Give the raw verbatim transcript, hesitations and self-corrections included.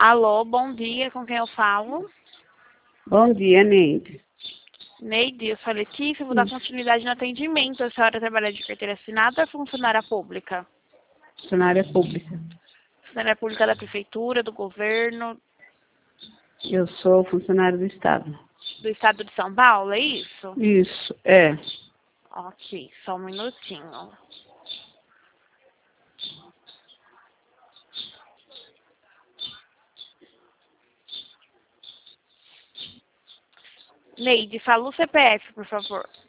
Alô, bom dia, com quem eu falo? Bom dia, Neide. Neide, eu sou a Letícia, vou dar continuidade no atendimento. A senhora trabalha de carteira assinada ou é funcionária pública? Funcionária pública. Funcionária pública da prefeitura, do governo, Eu sou funcionário do Estado. do estado de São Paulo, é isso? Isso, é. Ok, só um minutinho. Neide, fala o C P F, por favor.